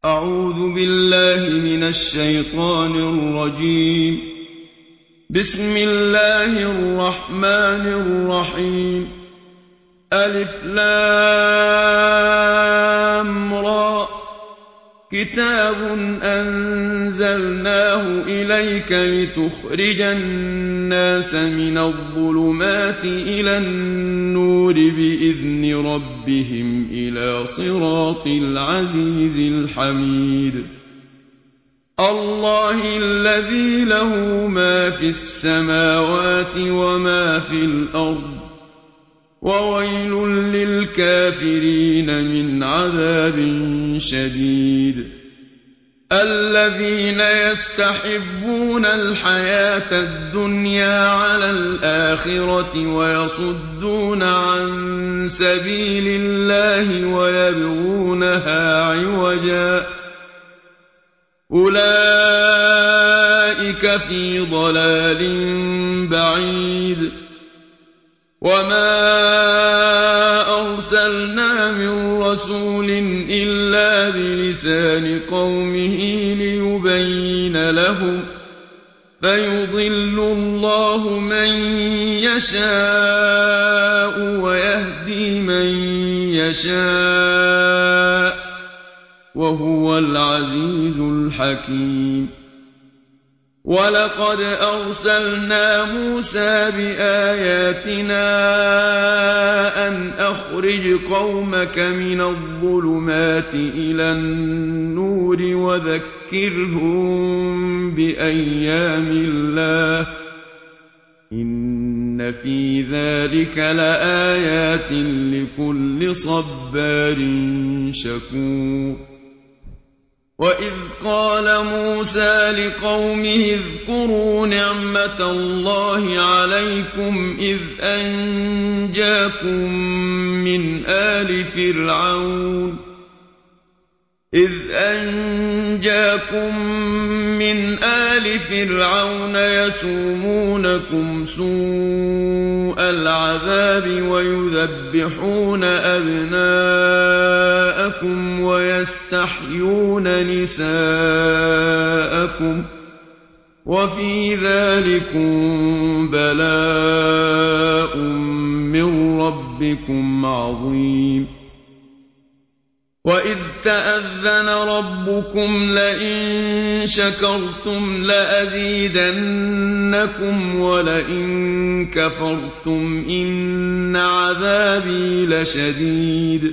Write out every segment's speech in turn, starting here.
أعوذ بالله من الشيطان الرجيم. بسم الله الرحمن الرحيم. ألف لام را. كتاب أنزلناه إليك لتخرج الناس من الظلمات إلى النور بإذن ربهم إلى صراط العزيز الحميد. الله الذي له ما في السماوات وما في الأرض، وويل للكافرين من عذاب شديد. الذين يستحبون الحياة الدنيا على الآخرة ويصدون عن سبيل الله ويبغونها عوجا، أولئك في ضلال بعيد. وما أرسلنا من رسول إلا بلسان قومه ليبين لهم، فيضل الله من يشاء ويهدي من يشاء، وهو العزيز الحكيم. ولقد أرسلنا موسى بآياتنا أن أخرج قومك من الظلمات إلى النور وذكرهم بأيام الله، إن في ذلك لآيات لكل صبار شكور. وإذ قال موسى لقومه اذكروا نعمة الله عليكم إذ أنجاكم من آل فرعون يسومونكم سوء العذاب ويذبحون أبناءكم ويستحيون نساءكم، وفي ذلكم بلاء من ربكم عظيم. وإذ تأذن ربكم لئن شكرتم لأزيدنكم ولئن كفرتم إن عذابي لشديد.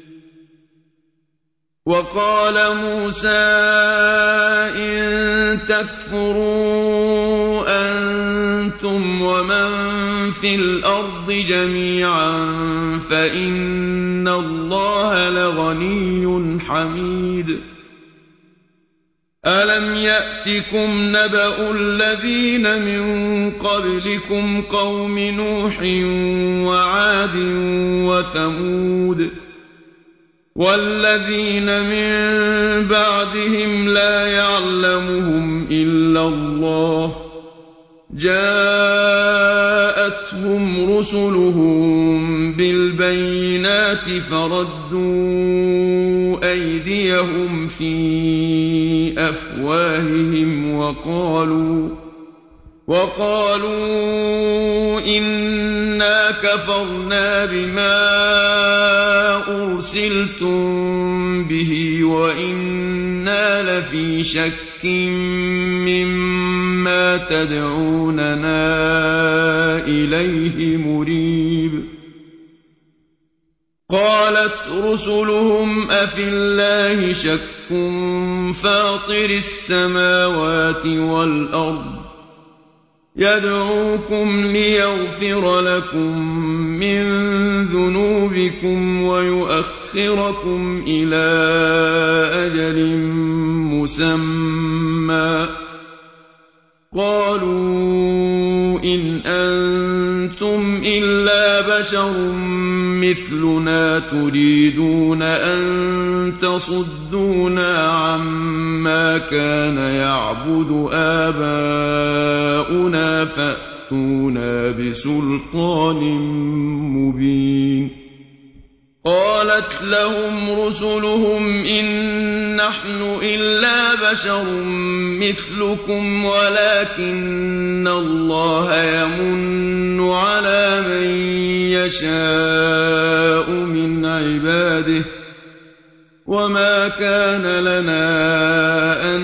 وقال موسى إن تكفروا أنتم ومن في الأرض جميعا فإن الله لغني حميد. ألم يأتكم نبأ الذين من قبلكم قوم نوح وعاد وثمود والذين من بعدهم لا يعلمهم إلا الله، جاءتهم رسلهم بالبينات فردوا أيديهم في أفواههم وقالوا إنا كفرنا بما أرسلتم به وإنا لفي شك مما تدعوننا إليه مريب. قالت رسلهم أفي الله شك فاطر السماوات والأرض يدعوكم ليغفر لكم من ذنوبكم ويؤخركم إلى أجل مسمى، قالوا إن أنتم إلا بشر مثلنا تريدون أن تصدونا عما كان يعبد آباؤنا فأتونا بسلطان مبين. قالت لهم رسلهم إن نحن إلا بشر مثلكم ولكن الله يمن على من يشاء من عباده وما كان لنا أن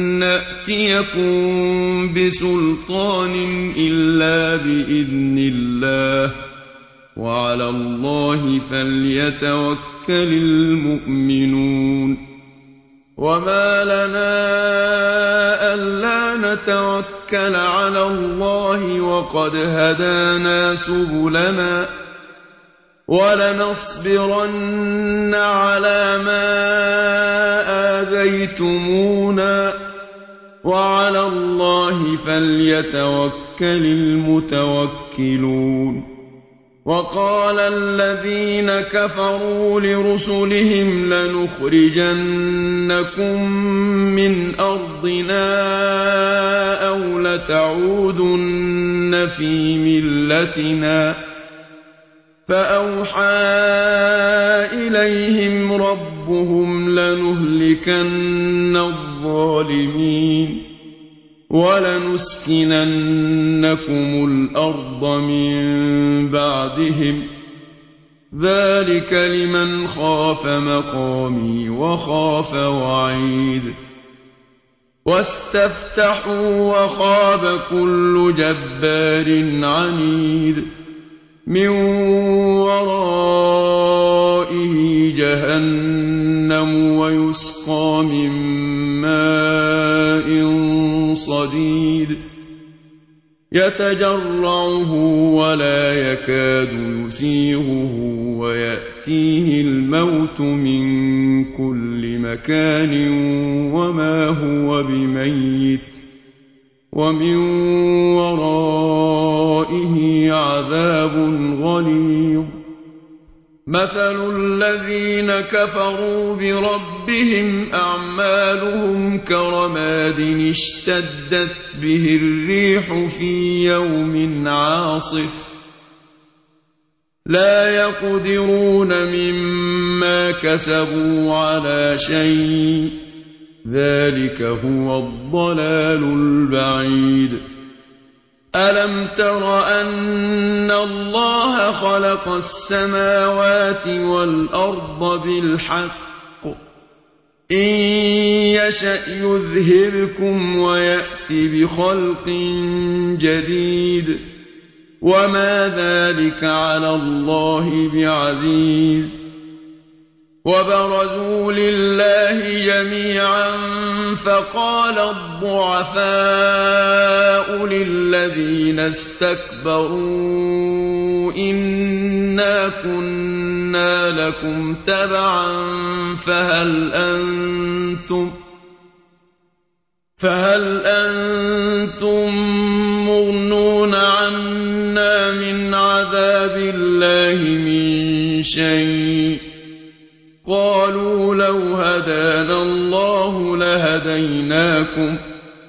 نأتيكم بسلطان إلا بإذن الله وعلى الله فليتوكل المؤمنون وما لنا ألا نتوكل على الله وقد هدانا سبلنا ولنصبرن على ما آذيتمونا وعلى الله فليتوكل المتوكلون وقال الذين كفروا لرسلهم لنخرجنكم من أرضنا أو لتعودن في ملتنا فأوحى إليهم ربهم لنهلكن الظالمين ولنسكننكم الأرض من بعدهم ذلك لمن خاف مقامي وخاف وعيد واستفتحوا وخاب كل جبار عنيد من ورائه جهنم ويسقى من ماء صديد يتجرعه ولا يكاد يسيغه ويأتيه الموت من كل مكان وما هو بميت ومن ورائه عذاب غليظ مثل الذين كفروا بربهم أعمالهم كرماد اشتدت به الريح في يوم عاصف لا يقدرون مما كسبوا على شيء ذلك هو الضلال البعيد ألم تر أن الله خلق السماوات والأرض بالحق إن يشأ يذهبكم ويأت بخلق جديد وما ذلك على الله بعزيز وبرزوا لله جميعا فقال الضعفاء للذين استكبروا إنا كنا لكم تبعا فهل أنتم مغنون عنا من عذاب الله من شيء قالوا لو هدانا الله لهديناكم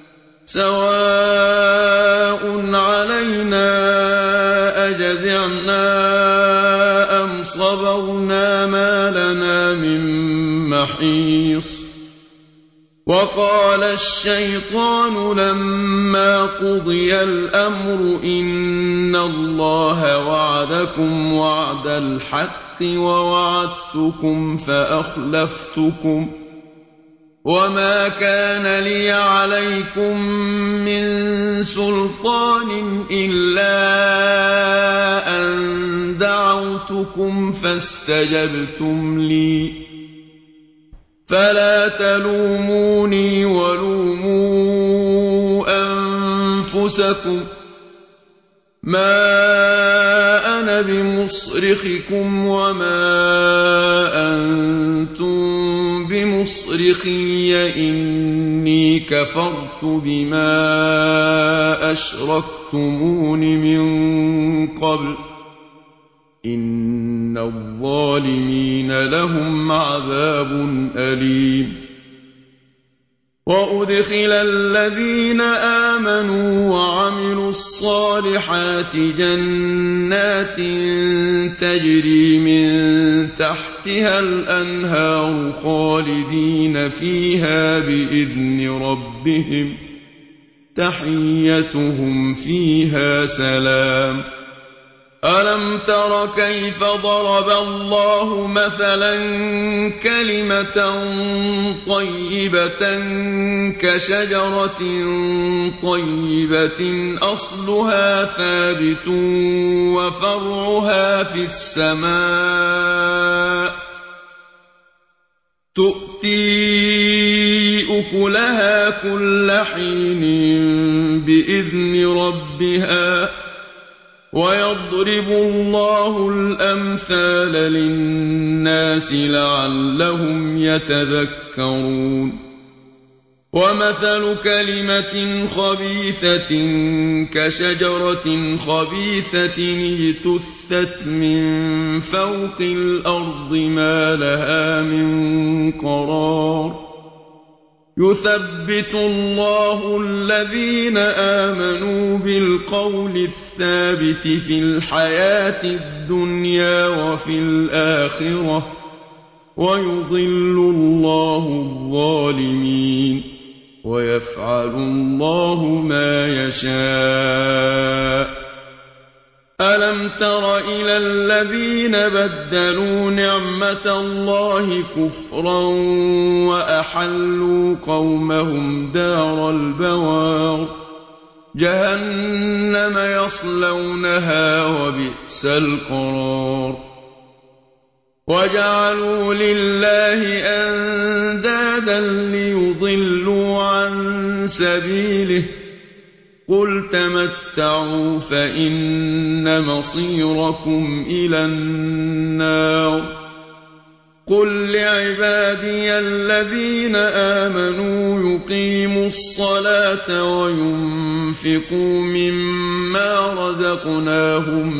سواء علينا أجزعنا أم صبرنا ما لنا من محيص وقال الشيطان لما قضي الأمر إن الله وعدكم وعد الحق ووعدتكم فأخلفتكم وما كان لي عليكم من سلطان إلا أن دعوتكم فاستجبتم لي فلا تلوموني ولوموا أنفسكم ما أنا بمصرخكم وما أنتم بمصرخي إني كفرت بما أشركتمون من قبل إن الظالمين لهم عذاب أليم وأدخل الذين آمنوا وعملوا الصالحات جنات تجري من تحتها الأنهار خالدين فيها بإذن ربهم تحيتهم فيها سلام. ألم تر كيف ضرب الله مثلا كلمة طيبة كشجرة طيبة أصلها ثابت وفرعها في السماء تؤتي أكلها كل حين بإذن ربها ويضرب الله الأمثال للناس لعلهم يتذكرون. ومثل كلمة خبيثة كشجرة خبيثة اجتثت من فوق الأرض ما لها من قرار. يثبت الله الذين آمنوا بالقول الثابت في الحياة الدنيا وفي الآخرة ويضل الله الظالمين ويفعل الله ما يشاء. ألم تر إلى الذين بدلوا نعمة الله كفرا وأحلوا قومهم دار البوار جهنم يصلونها وبئس القرار. وجعلوا لله أندادا ليضلوا عن سبيله قل تمتعوا فإن مصيركم إلى النار. قل لعبادي الذين آمنوا يقيموا الصلاة وينفقوا مما رزقناهم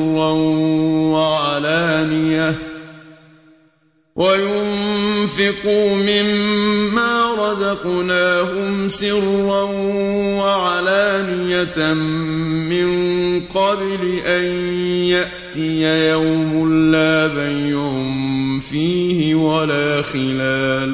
سرا وعلانية من قبل أن يأتي يوم لا بيع فيه ولا خلال.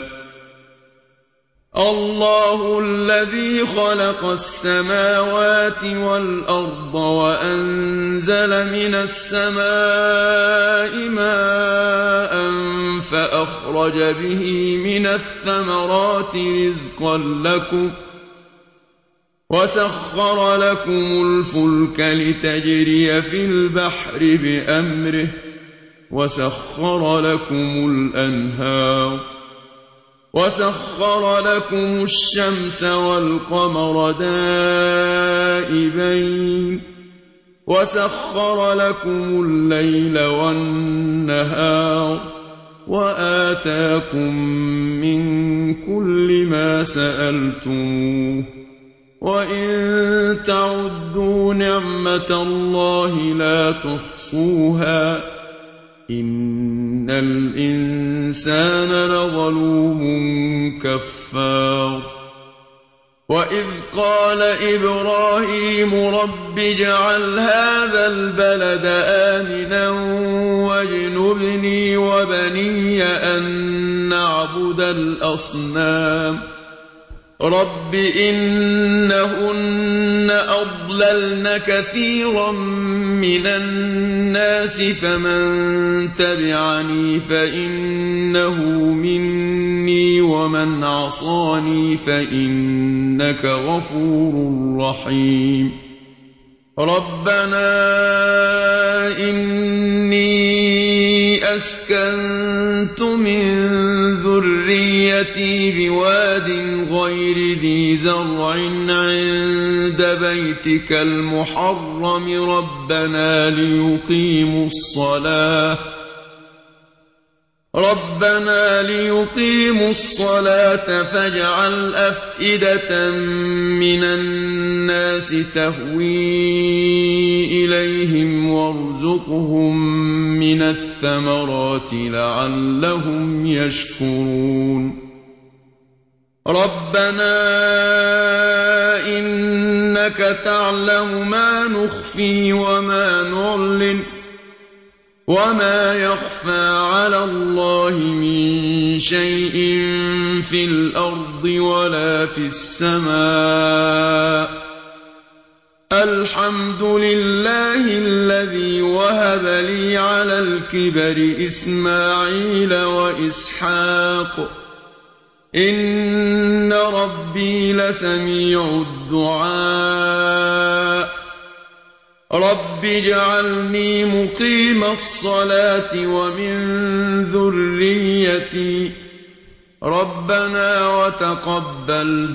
الله الذي خلق السماوات والأرض وأنزل من السماء ماء فأخرج به من الثمرات رزقا لكم وسخر لكم الفلك لتجري في البحر بأمره وسخر لكم الأنهار وسخر لكم الشمس والقمر دائبين وسخر لكم الليل والنهار وآتاكم من كل ما سألتموه وإن تعدوا نعمة الله لا تحصوها إن الإنسان لظلوم كفار. وإذ قال إبراهيم رب اجعل هذا البلد آمنا واجنبني وبني أن نعبد الأصنام رب إنهن أضللن كثيرا من الناس فمن تبعني فإنه مني ومن عصاني فإنك غفور رحيم. ربنا إني أسكنت من ذريتي بواد غير ذي زرع عند بيتك المحرم ربنا ليقيموا الصلاة فاجعل أفئدة من الناس تهوي إليهم وارزقهم من الثمرات لعلهم يشكرون. رَبَّنَا إِنَّكَ تَعْلَمُ مَا نُخْفِي وَمَا نُعْلِنُ وَمَا يَخْفَىٰ عَلَى اللَّهِ مِن شَيْءٍ فِي الْأَرْضِ وَلَا فِي السَّمَاءِ الْحَمْدُ لِلَّهِ الَّذِي وَهَبَ لِي عَلَى الْكِبَرِ إِسْمَاعِيلَ وَإِسْحَاقَ إِنَّ رَبِّي لَسَمِيعُ الدُّعَاءِ رَبِّ اجْعَلْنِي مُقِيمَ الصَّلَاةِ وَمِن ذُرِّيَّتِي رَبَّنَا وَتَقَبَّلْ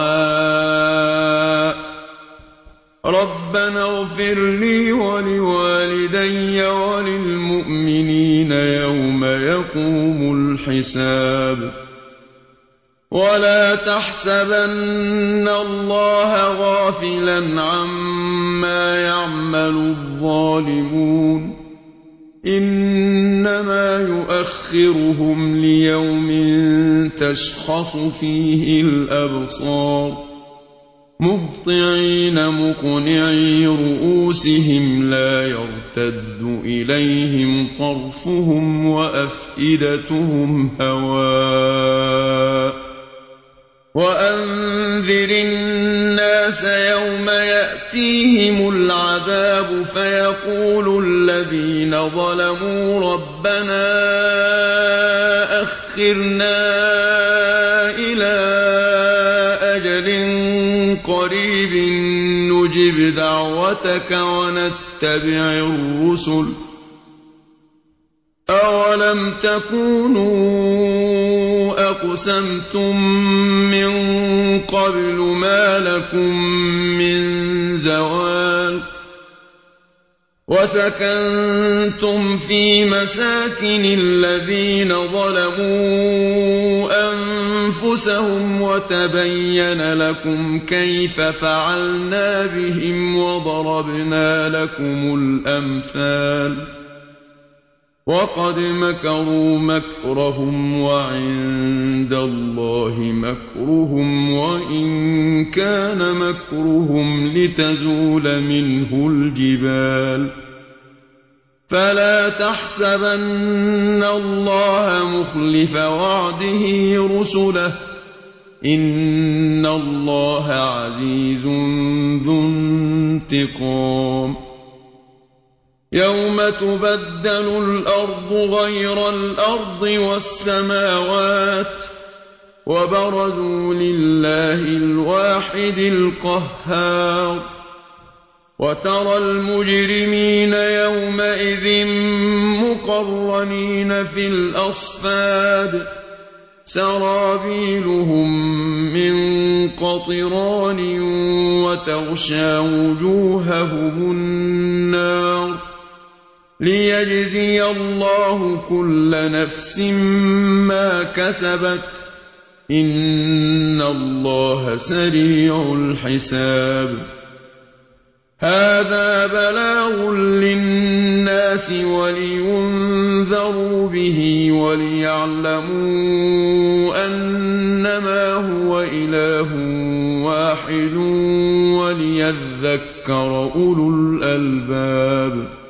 دُعَاءِ رَبَّنَا اغْفِرْ لِي وَلِوَالِدَيَّ وَلِلْمُؤْمِنِينَ يَوْمَ يَقُومُ الْحِسَابُ وَلَا تَحْسَبَنَّ اللَّهَ غَافِلًا عَمَّا يَعْمَلُ الظَّالِمُونَ إِنَّمَا يُؤَخِّرُهُمْ لِيَوْمٍ تَشْخَصُ فِيهِ الْأَبْصَارُ مُهْطِعِينَ مُقْنِعِي رُءُوسِهِمْ لَا يَرْتَدُّ إِلَيْهِمْ طَرْفُهُمْ وَأَفْئِدَتُهُمْ هَوَاءٌ وَأَنذِرِ النَّاسَ يَوْمَ يَأْتِيهِمُ الْعَذَابُ فَيَقُولُ الَّذِينَ ظَلَمُوا رَبَّنَا أَخِّرْنَا إِلَىٰ أَجَلٍ قَرِيبٍ نُّجِبْ دَعْوَتَكَ وَنَتَّبِعِ الرُّسُلَ ۗ أَوَلَمْ تَكُونُوا أَقْسَمْتُم مِّن قَبْلُ مَا لَكُم مِّن زَوَالٍ وَسَكَنتُمْ فِي مَسَاكِنِ الَّذِينَ ظَلَمُوا أَنفُسَهُمْ وَتَبَيَّنَ لَكُمْ كَيْفَ فَعَلْنَا بِهِمْ وَضَرَبْنَا لَكُمُ الْأَمْثَالَ وَقَدْ مَكَرُوا مَكْرَهُمْ وَعِندَ اللَّهِ مَكْرُهُمْ وَإِن كَانَ مَكْرُهُمْ لِتَزُولَ مِنْهُ الْجِبَالُ فَلَا تَحْسَبَنَّ اللَّهَ مُخْلِفَ وَعْدِهِ رُسُلَهُ ۗ إِنَّ اللَّهَ عَزِيزٌ ذُو انتِقَامٍ يَوْمَ تُبَدَّلُ الْأَرْضُ غَيْرَ الْأَرْضِ وَالسَّمَاوَاتُ وَبَرَزُوا لِلَّهِ الْوَاحِدِ الْقَهَّارِ وَتَرَى الْمُجْرِمِينَ يَوْمَئِذٍ مُّقَرَّنِينَ فِي الْأَصْفَادِ سَرَابِيلُهُم مِّن قَطِرَانٍ وَتَغْشَىٰ وُجُوهَهُمُ النَّارُ لِيَجْزِيَ اللَّهُ كُلَّ نَفْسٍ مَّا كَسَبَتْ ۚ إِنَّ اللَّهَ سَرِيعُ الْحِسَابِ هَٰذَا بَلَاغٌ لِّلنَّاسِ وَلِيُنذَرُوا بِهِ وَلِيَعْلَمُوا أَنَّمَا هُوَ إِلَٰهٌ وَاحِدٌ وَلِيَذَّكَّرَ أُولُو الْأَلْبَابِ